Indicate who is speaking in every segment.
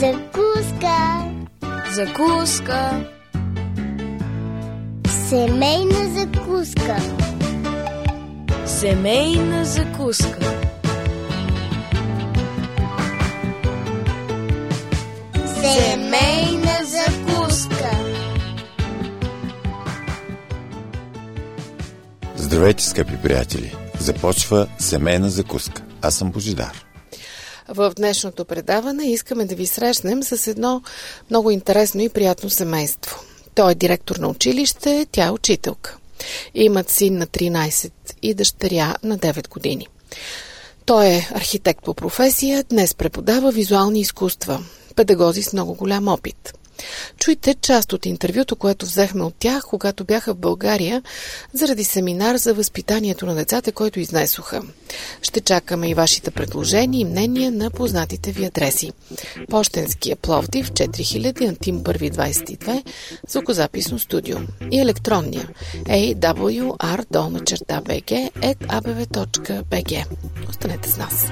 Speaker 1: Закуска.
Speaker 2: Закуска.
Speaker 1: Семейна закуска.
Speaker 2: Семейна закуска.
Speaker 1: Семейна закуска.
Speaker 3: Здравейте, скъпи приятели! Започва Семейна закуска. Аз съм Божидар.
Speaker 4: В днешното предаване искаме да ви срещнем с едно много интересно и приятно семейство. Той е директор на училище, тя е учителка. Имат син на 13 и дъщеря на 9 години. Той е архитект по професия, днес преподава визуални изкуства. Педагози с много голям опит. Чуйте част от интервюто, което взехме от тях, когато бяха в България, заради семинар за възпитанието на децата, който изнесоха. Ще чакаме и вашите предложения и мнения на познатите ви адреси. Пощенския Пловдив 4000, Антим първи 22, звукозаписно студио. И електронния awr@abv.bg. Останете с нас.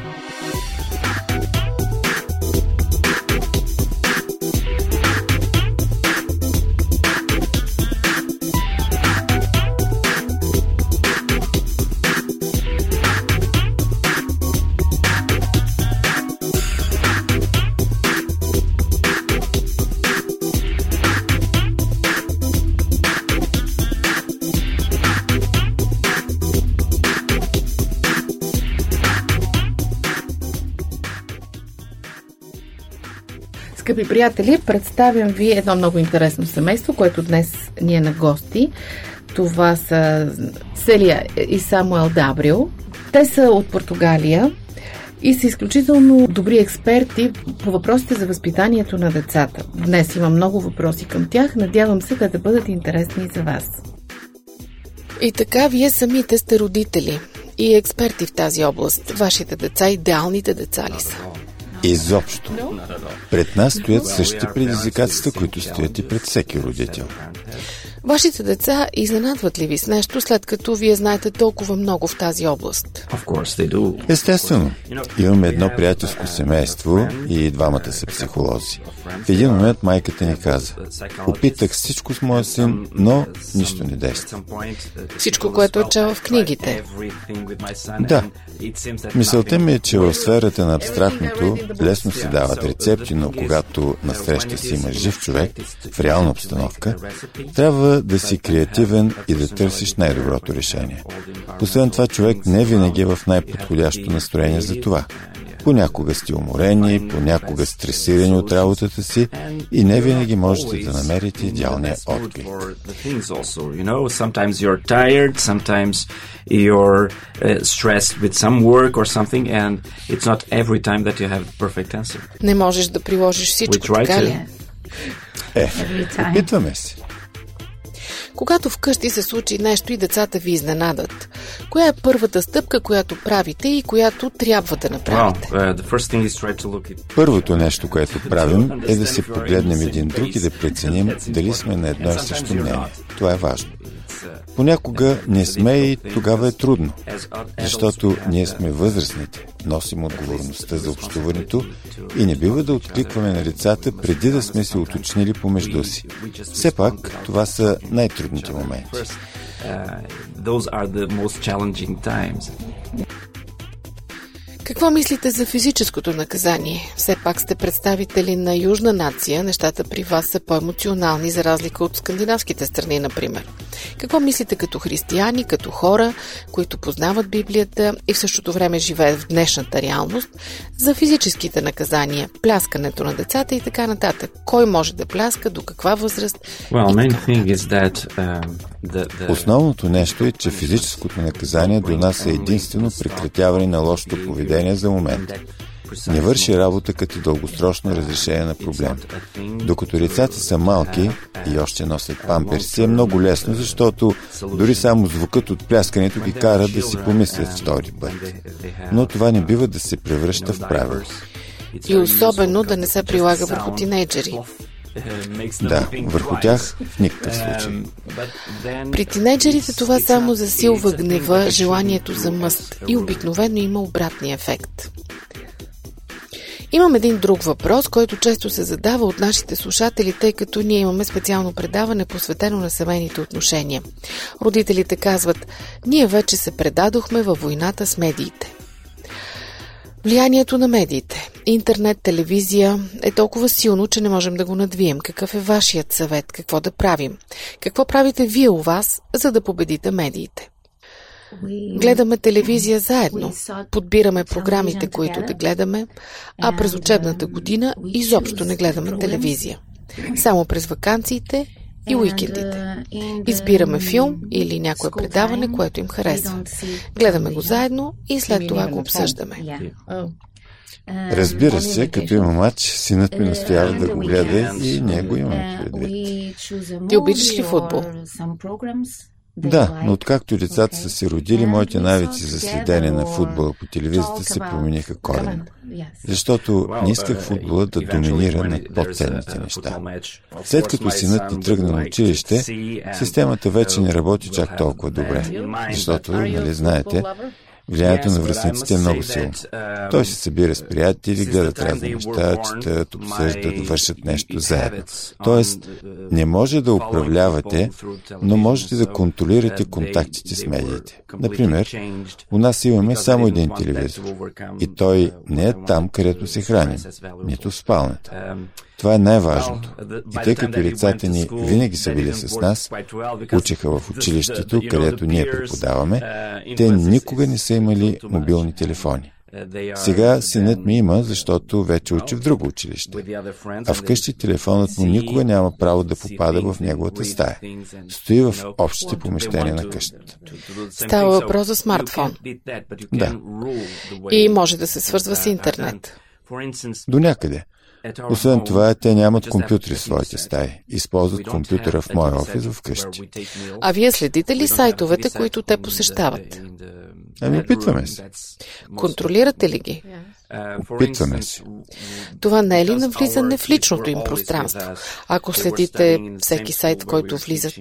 Speaker 4: Скъпи приятели, представям ви едно много интересно семейство, което днес ни е на гости. Това са Селия и Самуел Дабрил. Те са от Португалия и са изключително добри експерти по въпросите за възпитанието на децата. Днес има много въпроси към тях. Надявам се да бъдат интересни за вас. И така, вие самите сте родители и експерти в тази област. Вашите деца идеалните деца ли са?
Speaker 3: Изобщо. Пред нас стоят същите предизвикателства, които стоят и пред всеки родител.
Speaker 4: Вашите деца изненадват ли ви с нещо, след като вие знаете толкова много в тази област?
Speaker 3: Естествено. Имаме едно приятелско семейство и двамата са психолози. В един момент майката ни каза: опитах всичко с моя син, но нищо не действа.
Speaker 4: Всичко, което е чела в книгите.
Speaker 3: Да. Мисълта ми е, че в сферата на абстрактното лесно се дават рецепти, но когато насреща си има жив човек в реална обстановка, трябва да си креативен и да търсиш най-доброто решение. Освен това, човек не винаги е в най-подходящо настроение за това. Понякога сте уморени, понякога стресирани от работата си и не винаги можете да намерите идеалния отклик.
Speaker 4: Не можеш да приложиш всичко, така ли?
Speaker 3: Опитваме се.
Speaker 4: Когато вкъщи се случи нещо и децата ви изненадат, коя е първата стъпка, която правите и която трябва да направите?
Speaker 3: Първото нещо, което правим, е да се погледнем един друг и да преценим дали сме на едно и също мнение. Това е важно. Понякога не сме и тогава е трудно, защото ние сме възрастните, носим отговорността за общуването и не бива да откликваме на децата преди да сме се уточнили помежду си. Все пак, това са най-трудните моменти.
Speaker 4: Какво мислите за физическото наказание? Все пак сте представители на южна нация, нещата при вас са по-емоционални, за разлика от скандинавските страни, например. Какво мислите като християни, като хора, които познават Библията и в същото време живеят в днешната реалност, за физическите наказания, пляскането на децата и така нататък? Кой може да пляска, до каква възраст?
Speaker 3: Основното нещо е, че физическото наказание до нас е единствено прекратяване на лошото поведение за момента. Не върши работа като дългосрочно разрешение на проблем. Докато децата са малки и още носят памперси, е много лесно, защото дори само звукът от пляскането ги кара да си помислят втори път. Но това не бива да се превръща в правило.
Speaker 4: И особено да не се прилага върху тинейджери.
Speaker 3: Да, върху тях в никакъв случай.
Speaker 4: При тинейджерите това само засилва гнева, желанието за мъст и обикновено има обратния ефект. Имам един друг въпрос, който често се задава от нашите слушатели, тъй като ние имаме специално предаване, посветено на семейните отношения. Родителите казват: ние вече се предадохме във войната с медиите. Влиянието на медиите, интернет, телевизия е толкова силно, че не можем да го надвием. Какъв е вашият съвет? Какво да правим? Какво правите вие у вас, за да победите медиите? Гледаме телевизия заедно, подбираме програмите, които да гледаме, а през учебната година изобщо не гледаме телевизия. Само през ваканциите и уикендите. Избираме филм или някое предаване, което им харесва. Гледаме го заедно и след това го обсъждаме.
Speaker 3: Разбира се, като има матч, синът ми настоява да го гледа и ние го имаме предвид.
Speaker 4: Ти обичаш ли футбол?
Speaker 3: Да, но откакто децата са се родили, моите навици за следене на футбола по телевизията се промениха коренно. Защото не исках футбола да доминира над по-ценните неща. След като синът ни тръгна на училище, системата вече не работи чак толкова добре. Защото, нали знаете, влиянието на връстниците е много силно. Той се събира с приятели, гледат разни неща, четат, обсъждат, вършат нещо заедно. Тоест, не може да управлявате, но можете да контролирате контактите с медиите. Например, у нас имаме само един телевизор. И той не е там, където се храним, нито в спалнята. Това е най-важното. И тъй като децата ни винаги са били с нас, учеха в училището, където ние преподаваме, те никога не са имали мобилни телефони. Сега синът ми има, защото вече учи в друго училище. А вкъщи телефонът му никога няма право да попада в неговата стая. Стои в общите помещения на къщата.
Speaker 4: Става въпрос за смартфон.
Speaker 3: Да.
Speaker 4: И може да се свързва с интернет.
Speaker 3: До някъде. Освен това, те нямат компютри в своите стаи. Използват компютъра в моя офис вкъщи.
Speaker 4: А вие следите ли сайтовете, които те посещават?
Speaker 3: Ами, опитваме се.
Speaker 4: Контролирате ли ги?
Speaker 3: Опитваме се.
Speaker 4: Това не е ли навлизане в личното им пространство? Ако следите всеки сайт, в който влизат?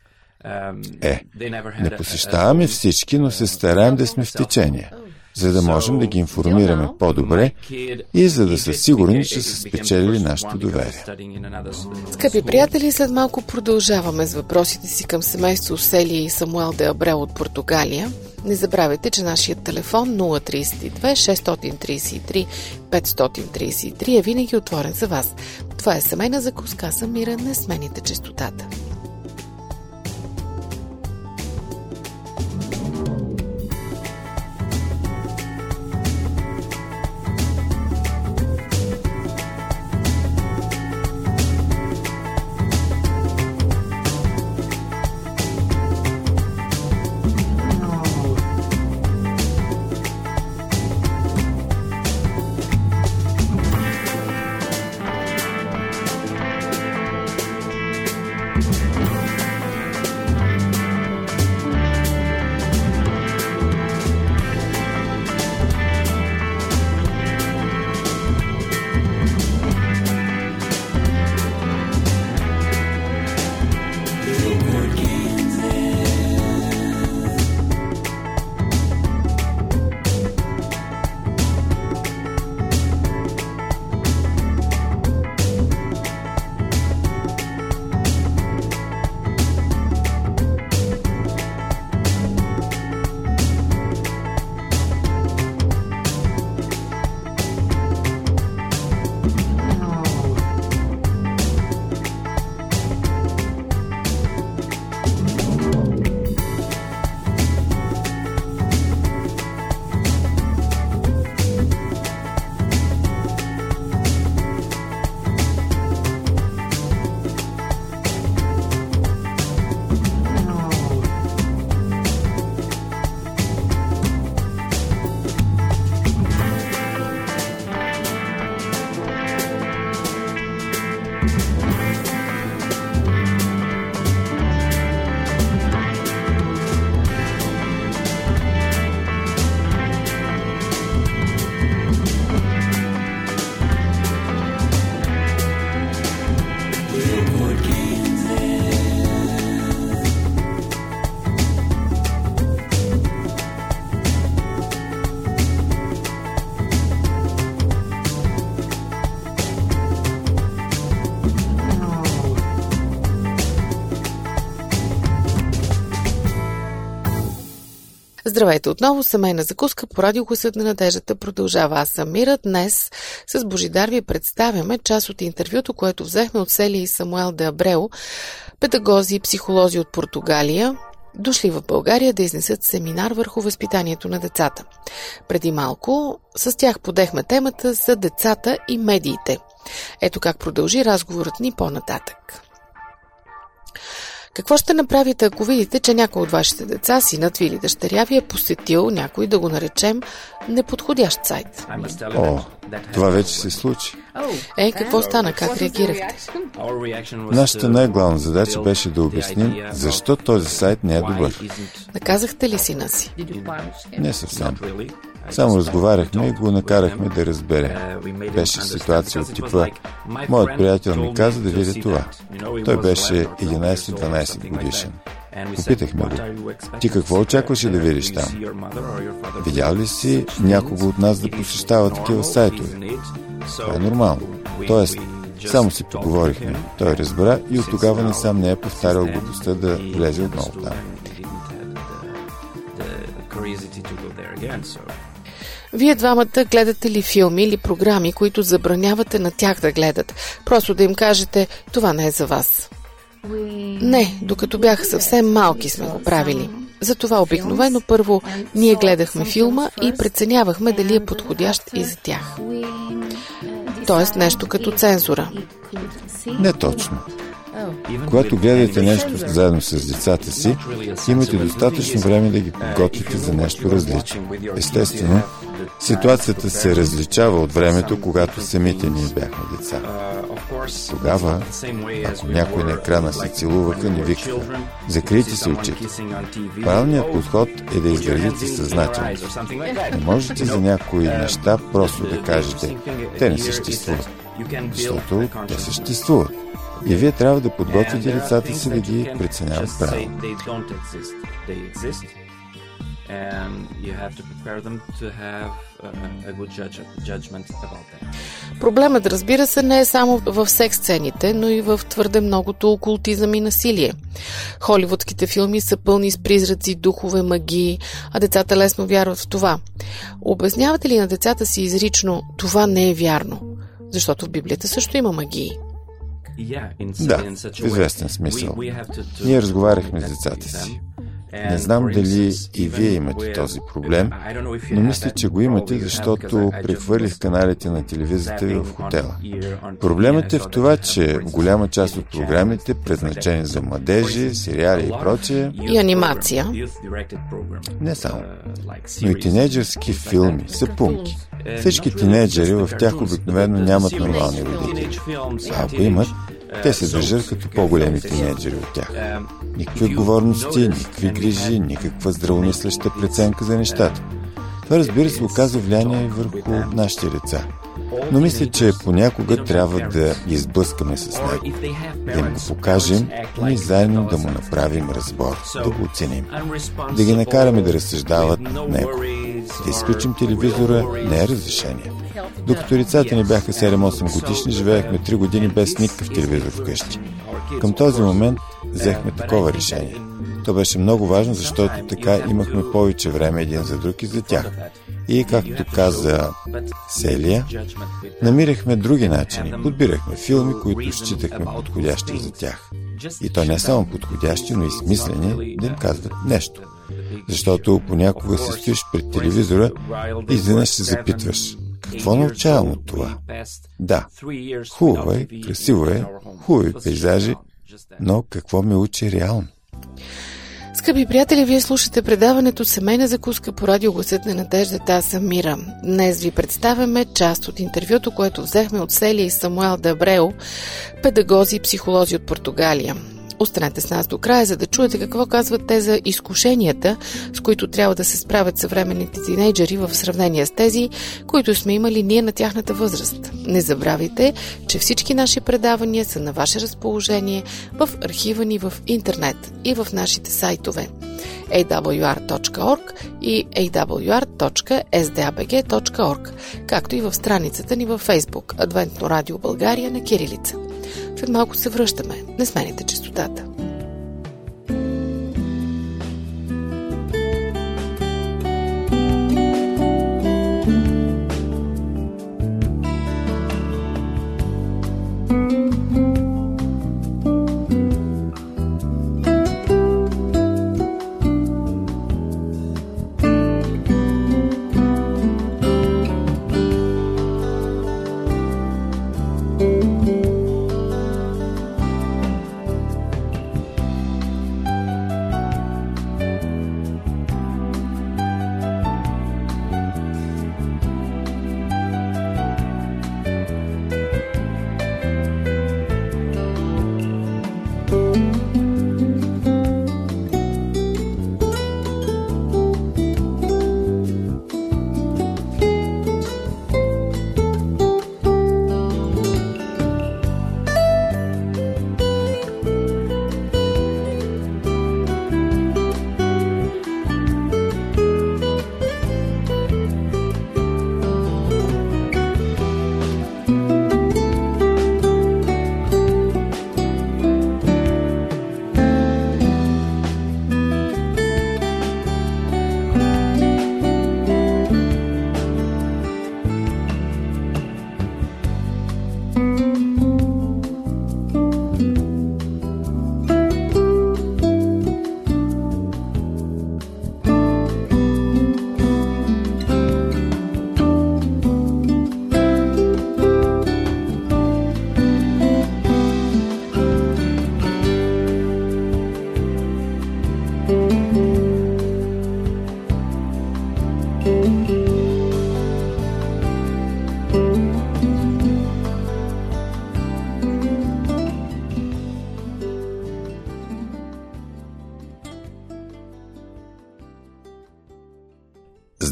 Speaker 3: Не посещаваме всички, но се стараем да сме в течение, за да можем да ги информираме по-добре и за да са сигурни, че са спечелили нашето доверие.
Speaker 4: Скъпи приятели, след малко продължаваме с въпросите си към семейство Селия и Самуел де Абрел от Португалия. Не забравяйте, че нашият телефон 032 633 533 е винаги отворен за вас. Това е семейна закуска, аз съм Мира, не смените честотата. Здравейте отново, семейна закуска по радио Гласът на надеждата продължава. Аз съм Мира. Днес с Божидар ви представяме част от интервюто, което взехме от Селия и Самуел де Абреу, педагози и психолози от Португалия, дошли в България да изнесат семинар върху възпитанието на децата. Преди малко с тях подехме темата за децата и медиите. Ето как продължи разговорът ни по-нататък. Какво ще направите, ако видите, че някой от вашите деца, синът ви или дъщеря ви е посетил някой, да го наречем, неподходящ сайт?
Speaker 3: Това вече се случи.
Speaker 4: Какво стана? Как реагирахте?
Speaker 3: Нашата най-главна задача беше да обясним защо този сайт не е добър.
Speaker 4: Наказахте ли сина си?
Speaker 3: Не съвсем. Само разговаряхме и го накарахме да разбере. Беше ситуация от типа: моят приятел ми каза да видя това. Той беше 11-12 годишен. Попитахме го: ти какво очакваше да видиш там? Видял ли си някого от нас да посещава такива сайтове? Това е нормално. Тоест, само си поговорихме. Той разбра и от тогава насам не е повтарял глупостта да влезе отново там.
Speaker 4: Вие двамата гледате ли филми или програми, които забранявате на тях да гледат? Просто да им кажете: това не е за вас. Не, докато бяха съвсем малки сме го правили. Затова обикновено първо ние гледахме филма и преценявахме дали е подходящ и за тях. Тоест нещо като цензура.
Speaker 3: Не точно. Когато гледате нещо заедно с децата си, имате достатъчно време да ги подготвите за нещо различно. Естествено, ситуацията се различава от времето, когато самите ние бяхме деца. Тогава, ако някой на екрана се целуваха, не викаха: закрийте си очите. Правилният подход е да изградите съзнателност. Не можете за някои неща просто да кажете: те не съществуват, защото те съществуват. И вие трябва да подготвите децата си да ги преценяват правилно.
Speaker 4: Проблемът, разбира се, не е само в секс-сцените, но и в твърде многото окултизъм и насилие. Холивудските филми са пълни с призраци, духове, магии, а децата лесно вярват в това. Обяснявате ли на децата си изрично: това не е вярно? Защото в Библията също има магии.
Speaker 3: Да, в известен смисъл. Ние разговаряхме с децата си. Не знам дали и вие имате този проблем, но мисля, че го имате, защото прехвърлих каналите на телевизията ви в хотела. Проблемът е в това, че в голяма част от програмите, предназначени за младежи, сериали и прочее,
Speaker 4: и анимация,
Speaker 3: не само, но и тинейджърски филми са пунки. Всички тинейджери в тях обикновено нямат нормални родители. А ако имат, те се държат като по-големи тинейджери от тях. Никакви отговорности, никакви грижи, никаква здравомислеща преценка за нещата. Това, разбира се, оказва влияние и върху нашите деца. Но мисля, че понякога трябва да ги изблъскаме с него, да им го покажем и заедно да му направим разбор, да го оценим, да ги накараме да разсъждават над него. Да изключим телевизора не е разрешение. Докато децата ни бяха 7-8 годишни, живеехме 3 години без никакъв телевизор вкъщи. Към този момент взехме такова решение. То беше много важно, защото така имахме повече време един за друг и за тях. И, както каза Селия, намирахме други начини. Подбирахме филми, които считахме подходящи за тях. И то не само подходящи, но и смислени, да им казват нещо. Защото понякога се стоиш пред телевизора и изведнъж се запитваш: какво научавам от това? Да, хубаво е, красиво е, хубави пейзажи, но какво ме учи реално?
Speaker 4: Скъпи приятели, вие слушате предаването Семейна закуска по радио Гласът на надеждата. Аз съм Мира. Днес ви представяме част от интервюто, което взехме от Селия и Самуел де Абреу, педагози и психолози от Португалия. Останете с нас до края, за да чуете какво казват те за изкушенията, с които трябва да се справят съвременните тинейджери в сравнение с тези, които сме имали ние на тяхната възраст. Не забравяйте, че всички наши предавания са на ваше разположение в архива ни в интернет и в нашите сайтове awr.org и awr.sdabg.org, както и в страницата ни във Фейсбук Адвентно радио България на кирилица. След малко се връщаме. Не смените честотата.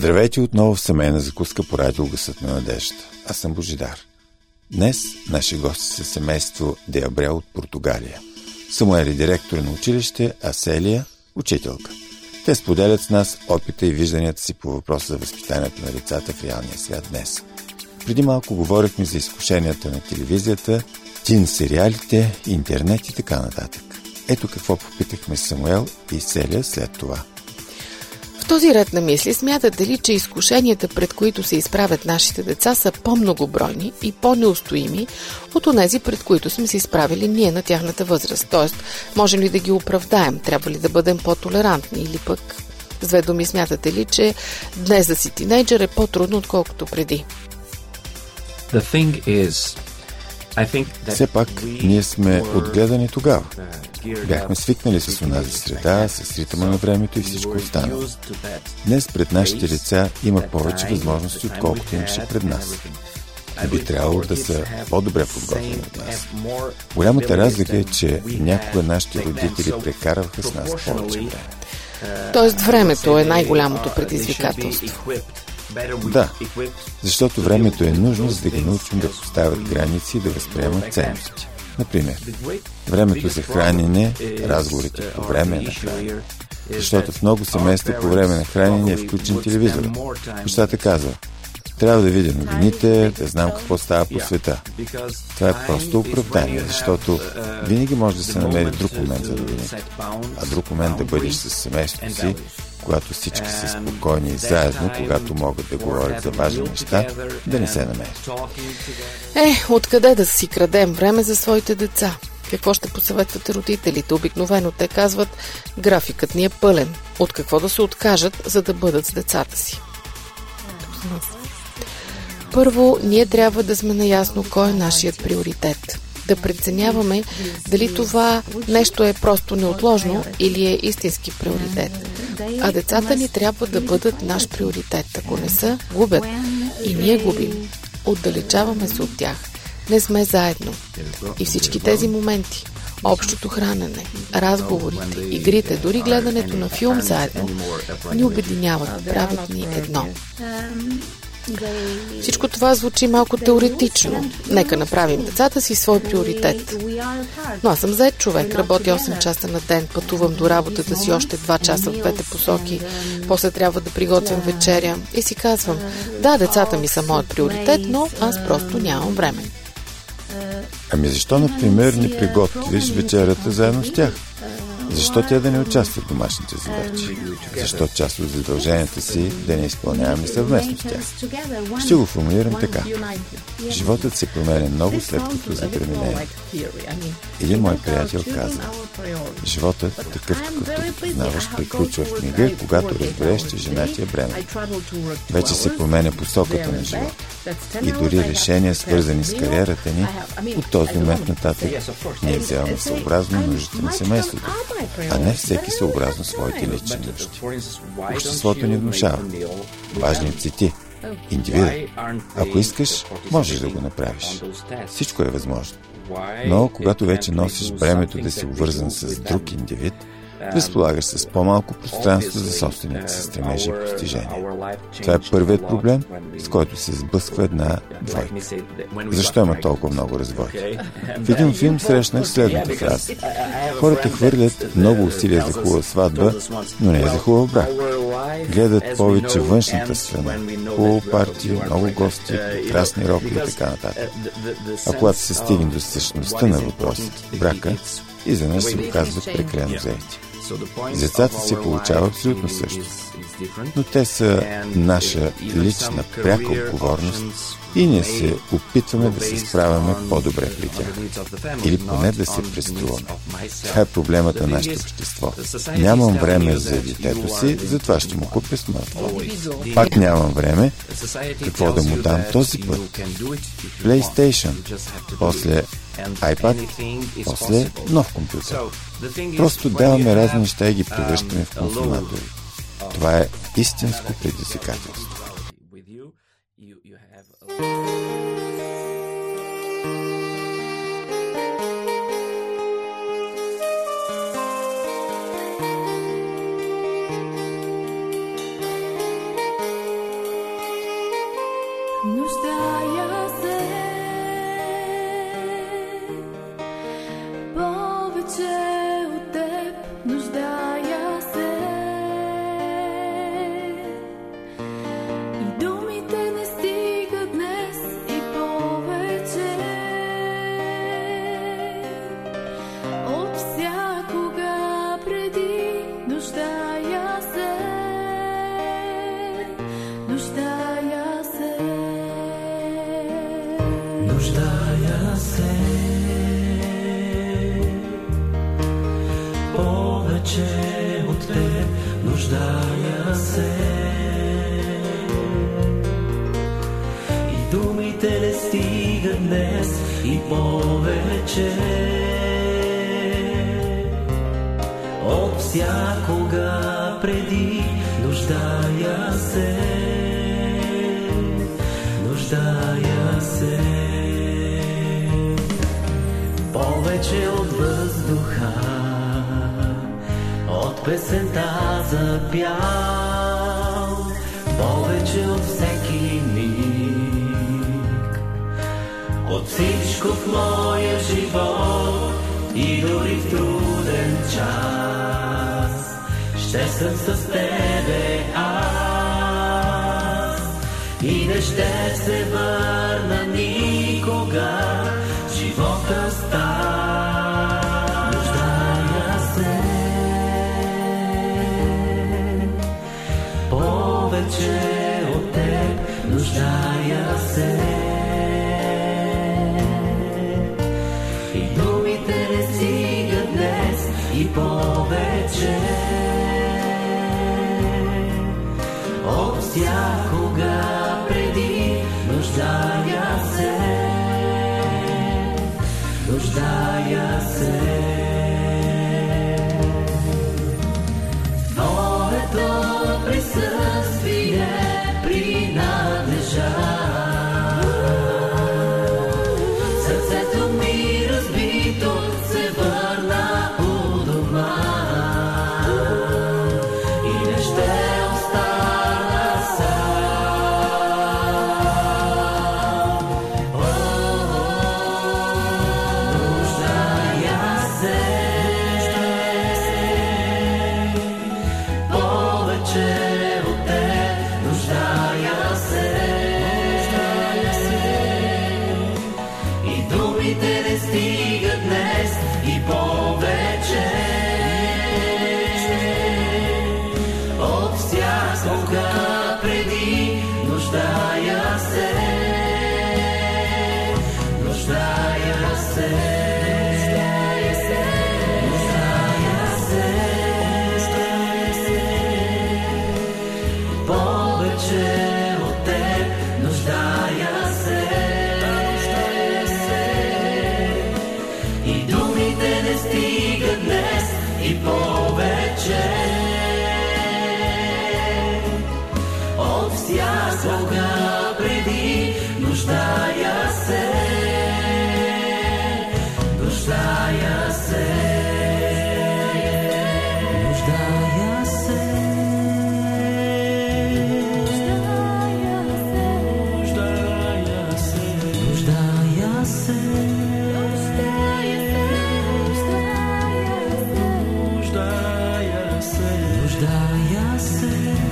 Speaker 3: Здравейте отново в семейна закуска по радио Гласът на надеждата. Аз съм Божидар. Днес наши гости са семейство Де Абрел от Португалия. Самуел е директор на училище, а Селия – учителка. Те споделят с нас опита и вижданията си по въпроса за възпитанието на децата в реалния свят днес. Преди малко говорихме за изкушенията на телевизията, тин сериалите, интернет и така нататък. Ето какво попитахме Самуел и Селия след това.
Speaker 4: В този ред на мисли смятате ли, че изкушенията, пред които се изправят нашите деца, са по-многобройни и по-неустоими от онези, пред които сме се изправили ние на тяхната възраст? Тоест, можем ли да ги оправдаем? Трябва ли да бъдем по-толерантни? Или пък, с две думи, смятате ли, че днес да си тинейджър е по-трудно, отколкото преди?
Speaker 3: Все пак, ние сме отгледани тогава. Бяхме свикнали с онази среда, с ритъма на времето и всичко останало. Днес пред нашите лица има повече възможности, отколкото имаше пред нас. И би трябвало да са по-добре подготвени от нас. Голямата разлика е, че някога нашите родители прекарваха с нас повече време.
Speaker 4: Тоест времето е най-голямото предизвикателство.
Speaker 3: Да, защото времето е нужно, за да ги научим да поставят граници и да възприемат ценности. Например, времето за хранене, разговорите по време на хранене. Защото в много семейства по време на хранене е включен телевизор. Бащата казва: трябва да видя новините, да знам какво става по света. Това е просто оправдание, защото винаги може да се намери друг момент за новините. А друг момент да бъдеш с семейството си, когато всички са спокойни и заедно, когато могат да говорят за важни неща, да не се намерят.
Speaker 4: Откъде да си крадем време за своите деца? Какво ще посъветвате родителите? Обикновено те казват: графикът ни е пълен. От какво да се откажат, за да бъдат с децата си? Първо, ние трябва да сме наясно кой е нашият приоритет. Да преценяваме дали това нещо е просто неотложно или е истински приоритет. А децата ни трябва да бъдат наш приоритет. Ако не са, губят. И ние губим. Отдалечаваме се от тях. Не сме заедно. И всички тези моменти, общото хранене, разговорите, игрите, дори гледането на филм заедно, ни обединяват, правят ни едно. Всичко това звучи малко теоретично. Нека направим децата си свой приоритет. Но аз съм зает човек, работя 8 часа на ден, пътувам до работата си още 2 часа в двете посоки, после трябва да приготвям вечеря и си казвам: да, децата ми са моят приоритет, но аз просто нямам време.
Speaker 3: Ами защо, например, не приготвиш вечерята заедно с тях? Защо тя да не участва в домашните задачи? Защо част от задълженията си да не изпълняваме съвместно с тях? Ще го формулирам така. Животът се променя много, след като забременее. Един мой приятел каза: животът, такъв какъвто го познаваш, приключва в книга, когато разбереш, че жена ти е бременна. Вече се променя посоката на живота. И дори решения, свързани с кариерата ни, от този момент нататък ние вземаме съобразно нуждите на семейството, а не всеки съобразно своите лични нужди. Обществото ни внушава: важният си ти, индивида. Ако искаш, можеш да го направиш. Всичко е възможно. Но когато вече носиш бремето да си обвързан с друг индивид, разполагаш с по-малко пространство за собствените си стремежи и постижения. Това е първият проблем, с който се сблъсква една двойка. Защо има толкова много разводи? В един филм срещнах следната фраза: хората хвърлят много усилия за хубава сватба, но не е за хубав брак. Гледат повече външната страна, хубаво парти, много гости, прекрасни рокове и така нататък. А когато се стигне до същността на въпроса, брака, изведнъж се оказват прекалено заети. И децата се получава абсолютно също. Но те са наша лична пряка отговорност и ние се опитваме да се справяме по-добре при тях. Или поне да се преструваме. Това е проблемът на нашето общество. Нямам време за детето си, затова ще му купя смартфон. Пак нямам време, какво да му дам този път? PlayStation, после iPad, после нов компютър. Просто даваме разни неща и ги превръщаме в консуматори. Това е истинско предизвикателство.
Speaker 2: нуждая се повече от теб, нуждая се. И думите не стигат днес и повече от всякога преди, нуждая се, нуждая се.
Speaker 5: Нуждая се повече от теб, нуждая се. И думите не стигат днес и повече от всякога преди, нуждая се, нуждая се. Повече от въздуха, от песента за пял, повече от всеки миг, от всичко в моя живот и дори в труден час, ще съм с тебе аз и не ще се върна никога, живота стар. Нуждая се повече от теб, нуждая се. И думите не стигат днес и повече от всякога преди, нуждая се, нуждая се. Твоето присъствие принадлежа. Сърцето ми разбито се върна у дома и не ще остана сам. Нуждая се повече от теб, нуждая се. И думите не стигат днес и повече от всякога преди, нуждая се, нуждая се, нуждая се, повече от теб, нуждая се. И думите не стигат днес и повече от всякога преди, нуждая се, нуждая се, нуждая се, нуждая се, нуждая се.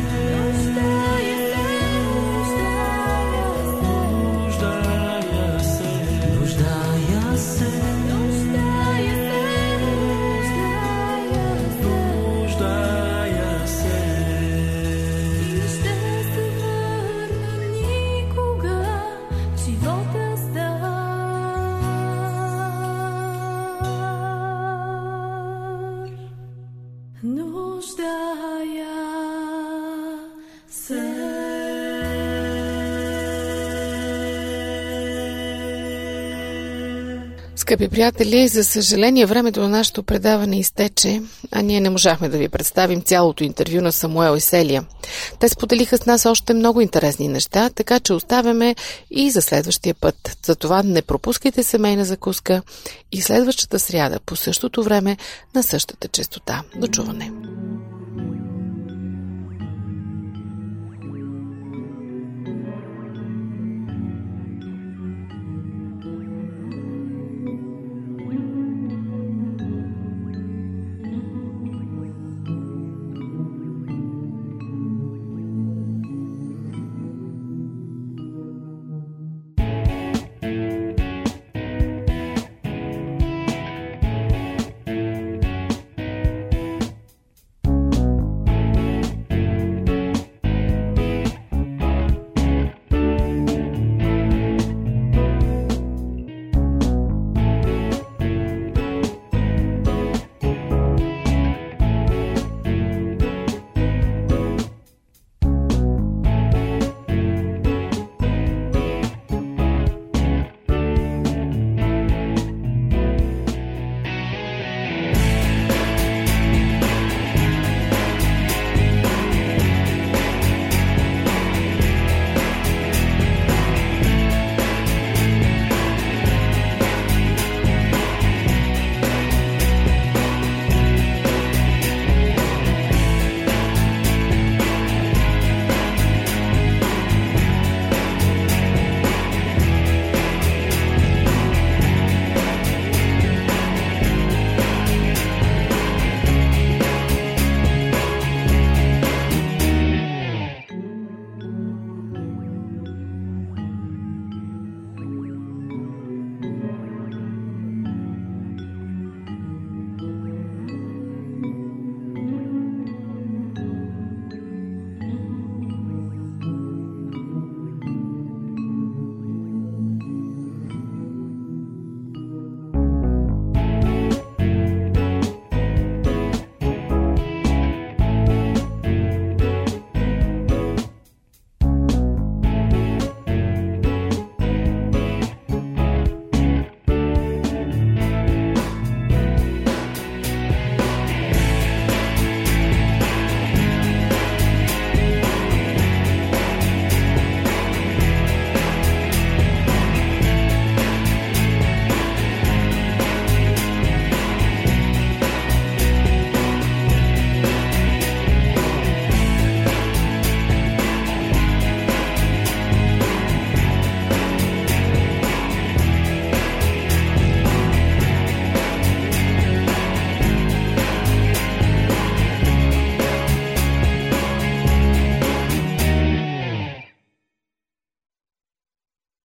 Speaker 4: Скъпи приятели, за съжаление времето на нашето предаване изтече, а ние не можахме да ви представим цялото интервю на Самуел и Селия. Те споделиха с нас още много интересни неща, така че оставяме и за следващия път. Затова не пропускайте семейна закуска и следващата сряда по същото време на същата честота. До чуване!